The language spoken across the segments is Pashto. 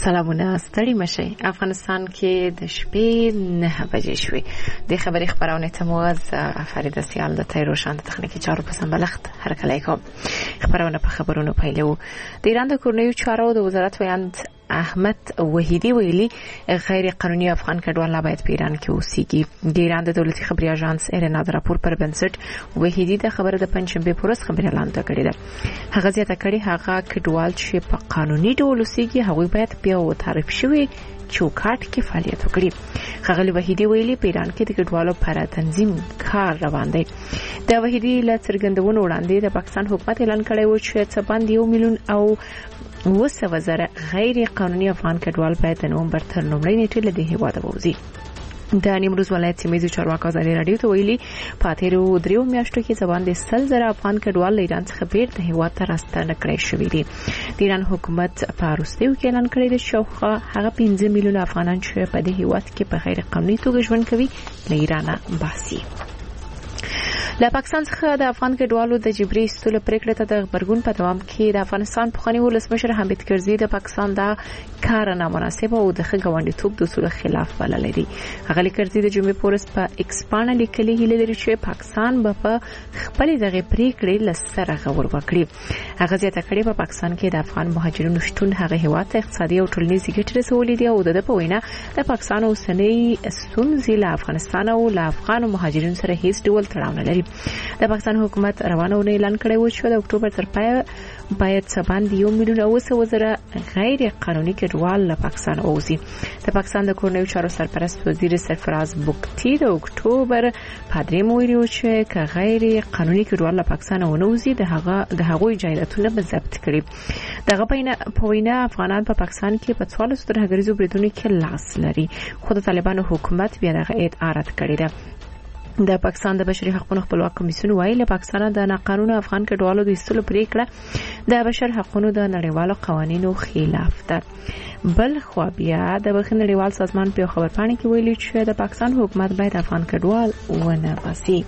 سلامونه ستړي مشي. افغانستان کې د شپې 9 بجې شوې. د خبري خبرونه تمواز فرید سیال د تایروشان د تخنیکی چارو په سمبلخت هرکلی کوم. خبرونه په خبرونو پیلو. د ایران د کورنیو چارو د وزارت ویاند احمد وحیدی ویلي غیر قانوني افغان کډوال نه باید په ایران کې اوسېږي. د ایران د دولتي خبري اژانس ایرنا د راپور پر بنسټ وحیدی د خبره د پنځشنبه پر ورځ خبري اعلان کړی ده. هغه زیاته کړي هغه کډوال چې په قانوني ډول اوسېږي هغه باید بیا وتعریف شوی چوکاټ کې فعالیت وکړي. ښاغلي وحیدی ویلي په ایران کې د کډوالو پر تنظیم کار روان دی. د وحیدی له څرګندونو وړاندې د پاکستان حکومت اعلان کړی و چې څه باندې 1 میلیون او 200,000 غیر قانوني افغان کډوال باید د نومبر تر لومړۍ نیټې له دې هیواده ووځي. د نیمروز ولایت سیمه ییزو چارواکو ازادي رادیو ته ویلي په تیرو 3 میاشتو کې ځوان د 100,000 افغان کډوال له ایران څخه بیرته هیواد ته راستنه کړی شوی دی. د ایران حکومت په وروستیو کې اعلان کړی دی چې هغه 15 میلیون افغانان چې په دې هیواد کې په غیر قانوني توګه ژوند کوي له ایران باسي. له پاکستان څخه د افغان کډوالو د جبري ایستلو پریکړه ته د خبرګون په دوام کې د افغانستان پخوانی ولسمشر حامد کرزي د پاکستان د کار نامناسب او د ښځوندیتوب د اصولو خلاف بلل لري. غلی کرزي د جمعې پورس په ایکس باندې لیکلي هیله لري چې پاکستان به په خپل دغه پریکړې لسره غور وکړي. هغه زیاته کړي په پاکستان کې د افغان مهاجرینو شتون هغه هیواد ته اقتصادي او ټولنیزې ګټې رسولې دي او د په وینا د پاکستان اوسنۍ ستونزې له افغانستان او له افغان مهاجرینو سره هیڅ ډول تړاو نه لري. د پاکستان حکومت روانه ونې اعلان کړی و چې د اکتوبر تر پای باید څه باندې 1 میلیون او 200,000 غیر قانوني کډوال له پاکستان اوځي. د پاکستان د کورنیو چارو سرپرست وزیر سرفراز بوکتی د اکتوبر په 3 ویلي چې که غیر قانوني کډوال له پاکستان ونوځي د هغوی جایدادونه به ضبط کړي. دغه په وینا افغانان په پاکستان کې په 14 ترهګریزو بریدونو کې لاس لري. خو د طالبانو حکومت بیا دغه ادعا رد کړې ده. د پاکستان د بشري حقوقو خپلواک کمیسیون وایي له پاکستان د ناقانونه افغان کډوالو د ایستلو پریکړه د بشر حقوقو د نړیوالو قوانینو خلاف ده. بل خو بیا د نړیوال سازمان په خبرپاڼه کې ویلي چې د پاکستان حکومت باید افغان کډوال ونه باسي.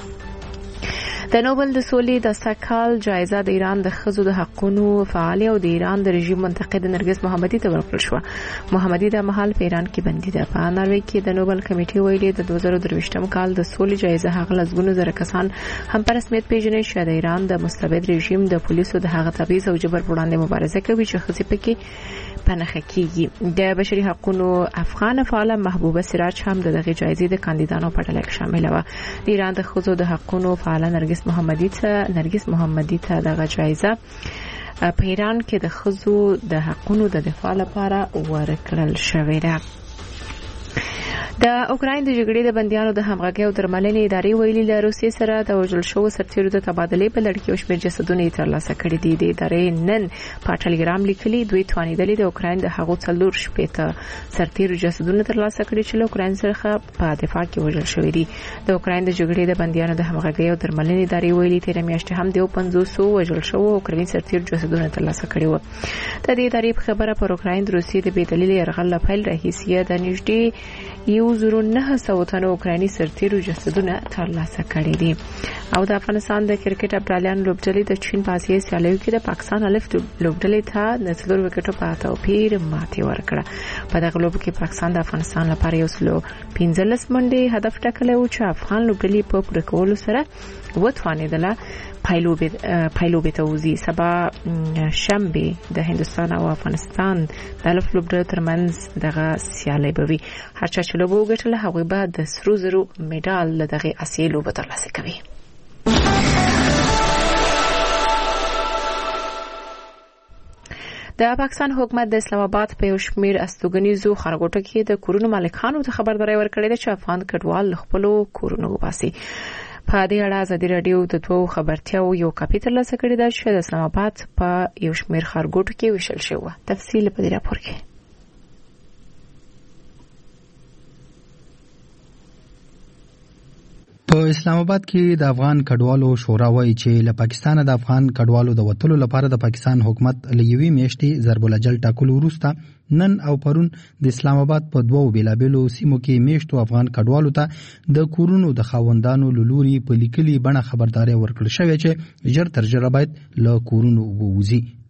د نوبل د سولې د ساکال جایزه د ایران د ښځو د حقوقو فعال او د ایران د رژیم منتقد نرګس محمدي ته ورکړل شو. محمدي د محل په ایران کې بندي ده. په ناروې کې د نوبل کمیټې ویلي د 2023م کال د سولې جایزه هغه لزګونو زره کسان هم په رسمیت پیژني چې د ایران د مستبد رژیم د پولیسو د هغه تبعیض او جبر وړاندې مبارزه کوي چې ښځې پکې پنهخه کیږي. د بشري حقوقو افغان فعال محبوبه سراج هم د دغه جایزې د کاندیدانو په ډله کې شامل و. د ایران د ښځو د حقوقو فعال نرګس محمدي ته دغه جایزه په ایران کې د ښځو د حقوقو د دفاع لپاره ورکړل شوې ده. د اوکراین د جګړې د بنديانو د همغږي او درملنې ادارې ویلي له روسیې سره د وژل شوو سرتیرو د تبادلې په لړ کې او شمېر جسدونه ترلاسه کړي دي. د ادارې نن په ټلګرام لیکلي دوی توانیدلې د اوکراین د هغو 4 سرتیرو جسدونه ترلاسه کړي چې له اوکراین سره په دفاع کې وژل شوي دي. د اوکراین د جګړې د بنديانو د همغږي او درملنې ادارې ویلي تیر میاشت هم د 500 وژل شوو اوکرایني سرتیرو جسدونه ترلاسه کړي وو. د دې ادارې په خبره پر اوکراین د روسیې د بې دلیل یرغل لپاره راهیسې د نږدې 1,900 تنو اوکرایني سرتیرو جسدونه ترلاسه کړي دي. او د افغانستان د کرکټ ابطالان لوبډلې د چین په آسیایي سیالیو کې د پاکستان الف لوبډلې ته د 4 وکټو په توپیر ماتې ورکړه. په دغه لوب کې پاکستان د افغانستان لپاره 115 منډې هدف ټاکلی و چې افغان لوبډلې په پوره کولو سره وتوانېدله پایلوبې ته وځي. سبا شنبه د هندستان او افغانستان د الف لوبډلو ترمنځ دغه سیالي به وي. هر چا چې لوبه وګټله هغوی به د سرو زرو میډال له دغه آسیایي لوبه ترلاسه کوي. د پاکستان حکومت د اسلام آباد په یو شمېر استوګنیزو خارګوټو کې د کورونو مالکانو ته خبرداري ورکړې ده چې افغان کډوال خپل کورونه وباسي. په دې اړه ازادي رادیو د 2 خبرتیاو یو کاپي ترلاسه کړې ده چې د اسلام آباد په یو شمېر خارګوټو کې ویشل شوی. تفصیل په دې راپور کې. په اسلام آباد کې د افغان کډوالو شورا وایي چې له پاکستان د افغان کډوالو د وټلو لپاره د پاکستان حکومت له یوې میاشتې ضرب الاجل ټاکلو وروسته نن او پرون د اسلام آباد په 2 بیلابیلو سیمو کې میشتو افغان کډوالو ته د کورونو د خاوندانو لوري په لیکلي بڼه خبرداري ورکړل شوې چې ژر تر ژره باید له کورونو ووځي.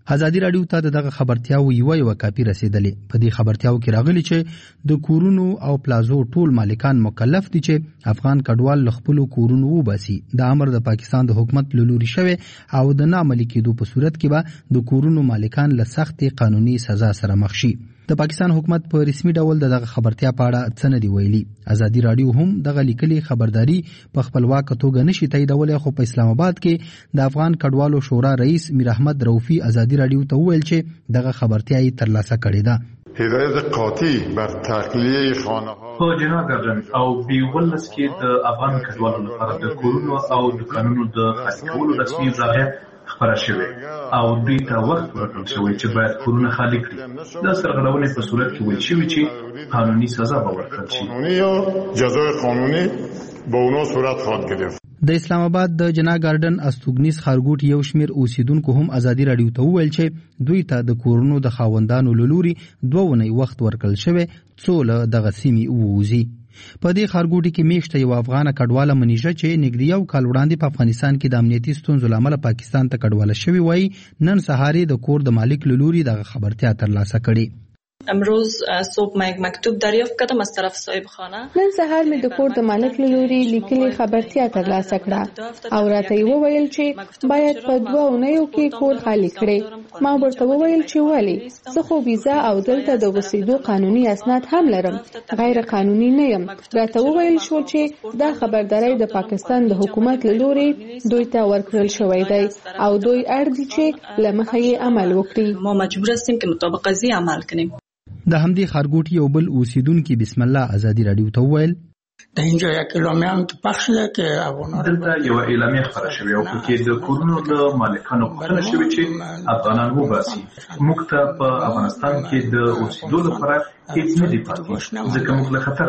ازادي رادیو ته دغه خبرتیاو یو کاپی رسیدلې. په دې خبرتیاو کې راغلي چې د کورونو او پلازو ټول مالکان مکلف دي چې افغان کډوال خپل کورونو وباسي. د امر د پاکستان د حکومت لوري شوی او د ناملي کېدو په صورت کې به د کورونو مالکان له سخت قانوني سزا سره مخ شي. د پاکستان حکومت په رسمي ډول دغه خبرتیا په اړه څه نه دی ویلي. ازادي رادیو هم دغه لیکلي خبرداري په خپلواک توګه نشي تاییدولای، خو په اسلام آباد کې د افغان کډوالو شورا رئیس میر احمد روفي ازادي رادیو ته وویل چې دغه خبرتیا یې ترلاسه کړې ده. هدایت قاطع بر تخلیه خانه‌ها په جناګردن او بیولس کې د افغان کډوالو لپاره د کورونو او دکانونو د خاص کولو رسمي اجازه خبره شوی او دوی ته وخت ورکړل شوی چې باید کورونه خالی کړي. د سرغړونې په صورت کې ویل شوی چې قانوني سزا به ورکړل شي. قانوني یا جزای قانوني به اونها صورت خواهد گرفت. د اسلام آباد د جناګاردن استوګنیز خارګوټ یو شمیر اوسیدونکو هم ازادي رادیو ته وویل چې دوی ته د کورونو د خاوندانو لوري 2 ونې وخت ورکړل شوی څو له دغه سیمې ووزي. په دې خارګوټي کې میشته یو افغان کډواله منیژه چې نږدې یو کال وړاندې په افغانستان کې د امنیتي ستونزو لامل پاکستان ته کډواله شوی وای، نن سهار د کور د مالک لوري دغه خبرتیا ترلاسه کړي. امروز صبح ما یک مکتوب دریافت کردم از طرف صاحب خانه. نن سهار مې د کور د مالک لوري لیکلي خبرتیا ترلاسه کړه او راته یې وویل چې باید په 2 اونیو کې کور خالی کړي. ما ورته وویل چې ولې؟ زه خو ویزا او دلته د اوسېدو قانوني اسناد هم لرم، غیر قانوني نه یم. راته وویل شو چې دا خبرداري د پاکستان د حکومت لوري دوی ته ورکړل شوی دی او دوی اړ دي چې لمخه یې عمل وکړي. ما مجبور هستیم که مطابق قضیه عمل کنیم. د همدې خارګوټي یو بل اوسیدونکو بسم الله ازادي رادیو ته وویل د اینجا یک اعلامیه هم پخش شده که افغانان دلته یو اعلامیه خبره شوې او پکې د کورونو د مالکانو غوښتنه شوې چې افغانان وباسي. موږ ته په افغانستان کې د اوسېدو لپاره هیڅ نه دی پاتې، ځکه موږ له خطر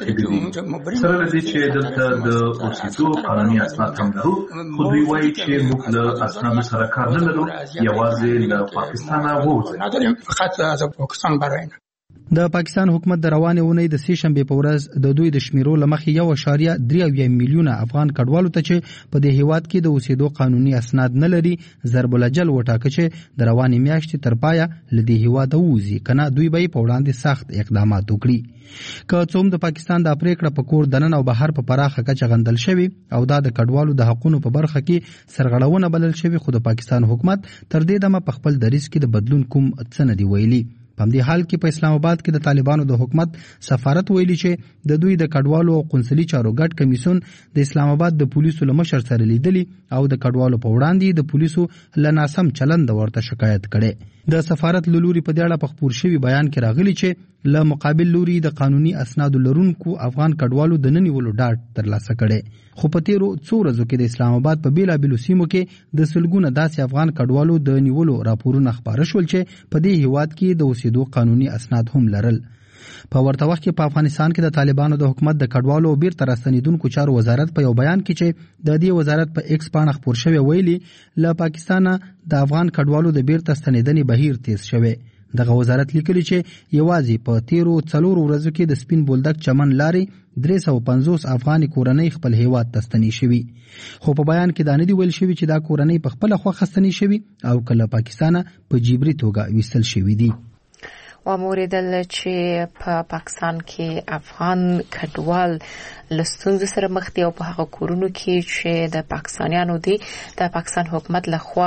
راغلي سره لدې چې دلته د اوسېدو قانوني اسناد هم لرو، خو دوی وایي چې موږ له اسنادو سره کار نه لرو، یوازې له پاکستانه ووځو. نداریم فقط از پاکستان برای د پاکستان حکومت د روانې اونۍ د 3 شنبه په ورځ د دوی د شمیرو لمخې 1.3 میلیونه افغان کډوالو ته چې په دې هیواد کې د اوسېدو قانوني اسناد نه لري ضرب الاجل وټاکه چې د روانې میاشتې تر پایه لدی هیواد ووزي، کنه دوی به په وړاندې سخت اقدامات وکړي. که څوم د پاکستان د پریکړه په کور دنن او بهر په پراخه کچه غندل شوی او دا د کډوالو د حقوقو په برخه کې سرغړونه بلل شوی، خو د پاکستان حکومت تر دې دمه په خپل دریځ کې د بدلون کوم څه نه دی ویلي. په دې حال کې په اسلام آباد کې د طالبانو د حکومت سفارت ویلي چې د دوی د کډوالو او قونسلي چارو ګډ کمیسیون د اسلام آباد د پولیسو له مشر سره لیدلی او د کډوالو په وړاندې د پولیسو له ناسم چلند ورته شکایت کړي. د سفارت لوري په دې اړه په خبر شوی بیان کې راغلی چې له مقابل لوري د قانوني اسناد لرونکو افغان کډوالو د ننیولو ډاډ ترلاسه کړي، خو په تیرو څو ورځو کې د اسلام آباد په بیلابیلو سیمو کې د سلګونه داسې افغان کډوالو د نیولو راپورونه خبره شول چې په دې هیواد کې د اوسېدو قانوني اسناد هم لرل. په ورته وخت کې په افغانستان کې د طالبانو د حکومت د کډوالو او بیرته راستنیدونکو چارو وزارت په یو بیان کې چې د دې وزارت په ایکس پاڼه خبر شوی ویلي له پاکستان د افغان کډوالو د بیرته ستنیدنې بهیر تیز شوی. دغه وزارت لیکلی چې یوازې په تیرو 4 ورځو کې د سپین بولدک چمن لارې 350 افغاني کورنۍ خپل هیواد ته ستنې شوي، خو په بیان کې دا نه دی ویل شوی چې دا کورنۍ په خپل خوښه ستنې شوي او کله پاکستان په جبري توګه ویستل شوي دي. وموریدل چې په پاکستان کې افغان کډوال لستونزو سره مخ دي او په هغه کورونو کې چې د پاکستانیانو دي د پاکستان حکومت لخوا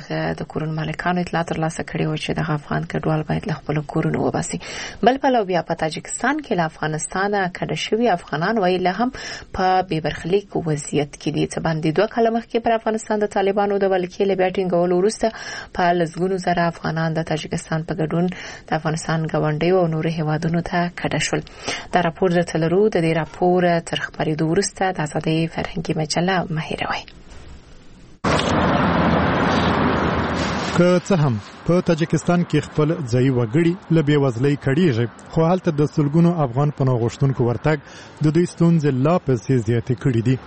د کورونو مالکانو اطلاع ترلاسه کړې و چې د افغان کډوال باید له خپل کورونو وباسي. بل په لو بیا په تاجکستان کې له افغانستان کډه شوي افغانان ویل هم په بیبرخلیک وضعیت کې دي. څه باندې 2 کال مخکې پر افغانستان د طالبانو د ولکې له بیټینګولو وروسته په لزګونو زره افغانان د تاجکستان په ګډون د افغانستان ګاونډي او نور هیوادونو ته کډه شول. دا راپور د تلرو د دې راپور تر خبرېدو وروسته د آزادۍ فرهنګي مجله مهیروي. که څه هم په تاجکستان کې خپل ځای وګړي له بېوزلۍ کړيږي، خو هلته د سلګونو افغان پناه غوښتونکو ورتګ د دوی ستونزې لا پسې زیاتې کړې دي.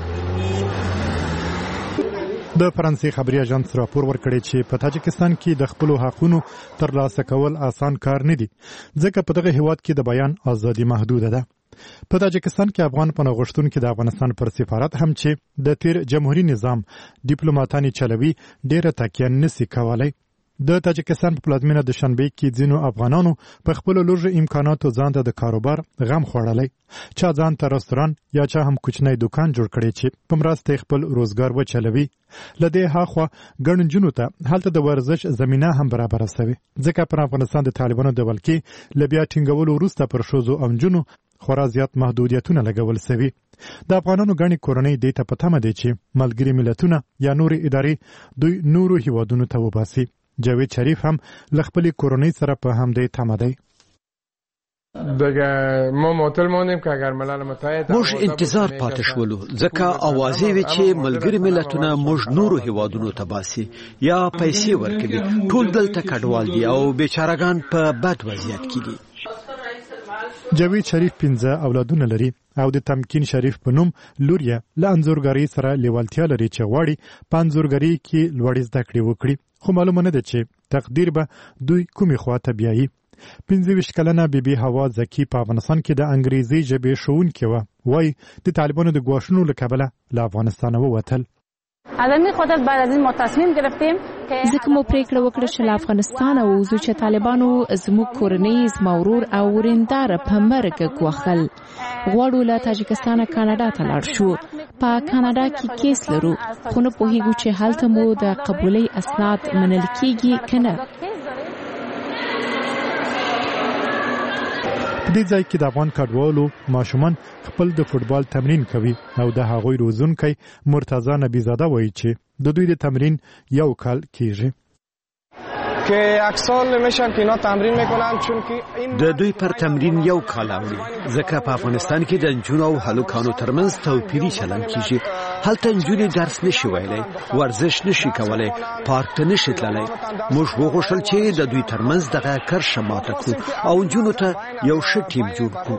د فرانسې خبري اژانس راپور ورکړی چې په تاجکستان کې د خپل حقوقو ترلاسه کول آسان کار نه دي، ځکه په دغه هیواد کې د بیان ازادي محدوده ده. په تاجکستان کې افغان پناه غوښتونکو د افغانستان پر سفارت هم چې د تیر جمهوریت نظام ډیپلوماټانی چلوي ډیره تکیه نسی کولای. د تاجکستان په پلازمینه د شنبه کې ځینو افغانانو په خپل لوړ امکاناتو ځان ته د کاروبار غم خوړلای، چا ځان ته رستوران یا چا هم کوچنی دکان جوړ کړی چې په مرسته خپل روزګار وچلوي. لدې هاخوا ګڼ جنونو ته هلته د ورزش زمينه هم برابر شوی، ځکه په افغانستان د طالبانو د ولکې لبیا ټینګولو وروسته پر شوزو او جنونو خورا زیات محدودیتونه لګول شوی. د افغانانو غني کورنۍ د ته پته مده چې ملګری ملتونه یا نور ادارې دوی نورو هیوادونو ته وباسي. جاوید شریف هم لخپلی کورنۍ سره په همدې تمه ما معطل ماندیم که اگر ملل متحد موږ انتظار پاتې شولو ځکه اوازې وی چې ملګری ملتونه موږ نورو هیوادونو ته باسي یا پیسې ورکوي. ټول دلته کډوال دي او بیچارهګان په بد وضعیت کې دي. جاوید شریف 15 اولادونه لري او د تمکین شریف په نوم لور یې له انځورګری سره لیوالتیا لري چې غواړي په انځورګری کې لوړ زده کړې وکړي، خو معلومه نه ده چې تقدیر به دوی کومې خواته بیایي. 25 کلنه بیبي هوا زکی په افغانستان کې د انګریزي ژبې ښوونکې وه. وایي د طالبانو د ګواښونو له کبله له افغانستانه ووتل. ځکه مو پریکړه وکړه چې له افغانستانه ووځو چې طالبانو زموږ کورنۍ، زما ورور او ورېنداره په مرګ ګواښل. غواړو له تاجکستانه کاناډا ته لاړ شو. په کاناډا کې کیس لرو، خو نه پوهیږو چې هلته مو د قبولۍ اسناد منل کیږي که نه. په دې ځای کې د افغان کډوالو ماشومان خپل د فوټبال تمرین کوي او د هغوی روزونکی مرتضی نبیزاده وایي چې د دوی د تمرین یو کال کیږي. د دوی پر تمرین یو کال اوړي ځکه په افغانستان کې د نجونو او هلکانو ترمنځ توپیري چلن کیږي. هلته نجونې درس نشي ویلی، ورزش نشي کولی، پارک ته نشي تللی. موږ وغوښتل چې د دوی ترمنځ دغه کرښه ماته کړو او نجونو ته یو ښه ټیم جوړ کړو.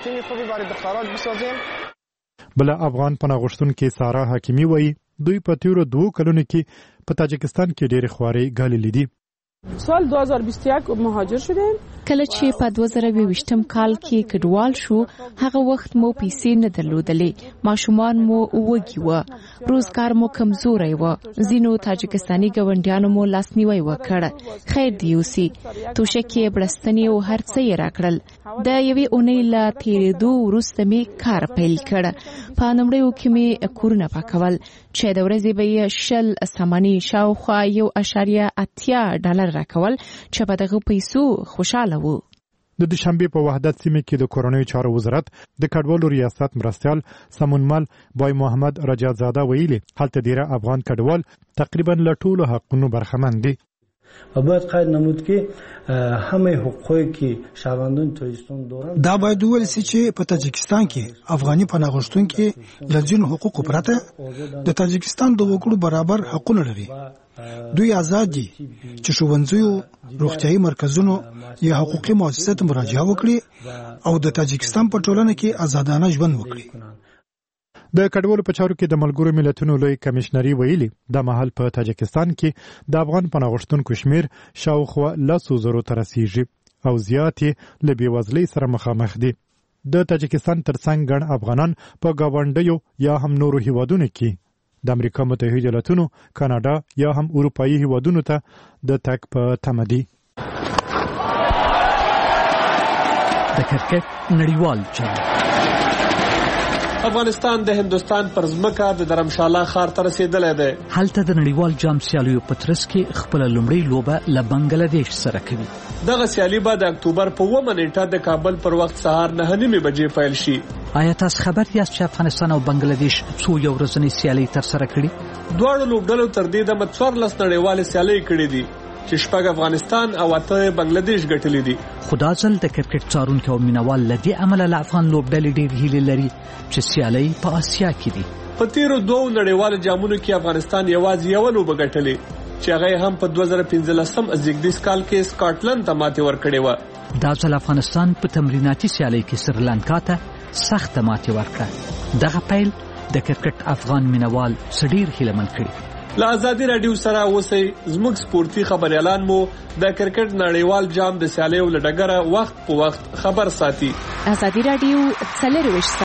بل افغان پناه غوښتونکې سارا حکیمي وایي دوی په تیرو 2 کلونو کې په تاجکستان کې ډېرې خوارۍ ګاللې دي. سال 2021 مهاجر شدیم. کله چې په 2022 کال کې کډوال شو، هغه وخت مو پیسې نه درلودلې، ماشومان مو وږي وو، روزګار مو کمزوری وو. ځینو تاجکستاني ګاونډیانو مو لاسنیوی وکړ، خیر دی اوسي، توشکې، بړستنې او هر څه یې راکړل. د یوې اونۍ له تېرېدو وروسته مې کار پیل کړ. په لومړیو کې مې کورونه پاکول چې د ورځې به یې 10 سامانې شاوخوا $1.80 راکول چې په دغه پیسو خوشاله وو. د دوشنبه په وحدت سیمه کې د کورنیو چارو وزارت د کډوالو ریاست مرستیال سمونمل بای محمد رجات زاده ویلي هلته ډیره افغان کډوال تقریبا له ټولو حقونو برخمن دي. و باید قید نمود که همه حقوقی که شهروندان تاجیکستان دارند دا باید وویل شي چې په تاجکستان کې افغاني پناه غوښتونکي له ځینو حقوقو پرته د تاجکستان د وګړو برابر حقونه لري. دوی آزاد دي چې ښوونځیو، روغتیايي مرکزونو یا حقوقي مؤسساتو مراجعه وکړي او د تاجکستان په ټولنه کې آزادانه ژوند وکړي. د کډوالو په چارو کې د ملګرو ملتونو لوی کمشنري ویلي د مهال په تاجکستان کې د افغان پناه غوښتونکو شمیر شاوخوا 100,000 ته رسیږي او زیاتې له بېوزلۍ سره مخامخ دي. د تاجکستان ترڅنګ ګڼ افغانان په ګاونډیو یا هم نورو هیوادونو کې د امریکا متحده ایالاتونو، کاناډا یا هم اروپایي هیوادونو ته د تګ په تمه دي. د کرکټ نړیوال چمن افغانستان د هندستان پر ځمکه د درمشاله ښار ته رسیدلی دی. هلته د نړیوال جام سیالیو په ترڅ کې خپله لومړۍ لوبه له بنګلادیش سره کوي. دغه سیالي به د اکتوبر په 9 نیټه د کابل پر وخت سهار 9:30 بجې پیل شي. آیا تاسو خبر یاست چې افغانستان او بنګلادیش څو یو ورځنۍ سیالۍ ترسره کړي؟ دواړو لوبډلو تر دې دمه 14 نړیوالې سیالۍ کړې دي چې 6 افغانستان او 8 بنگلاديش ګټلې دي. خدا ځل د کرکټ څارونکو او مینوال لدی عمل له افغان لوبډلې ډېر هیله لري چې سیالۍ په آسیا کې دي. په تیرو 2 نړیوالو جامونو کې افغانستان یوازې یو لوبه ګټلې چې هغه هم په 2015 ازګدیس کال کې سکاټلند ته ماتې ورکړې و. دا ځل افغانستان په تمریناتي سیالۍ کې سریلانکا ته سخت ماتې ورکړه. دغه پیل د کرکټ افغان مینوال سړیر هیلمن کړي. له ازادي رادیو سره اوسئ. زموږ سپورتي خبريالان مو د کرکټ نړیوال جام د سیالیو لډګره وخت په وخت خبر ساتي. ازادي رادیو 4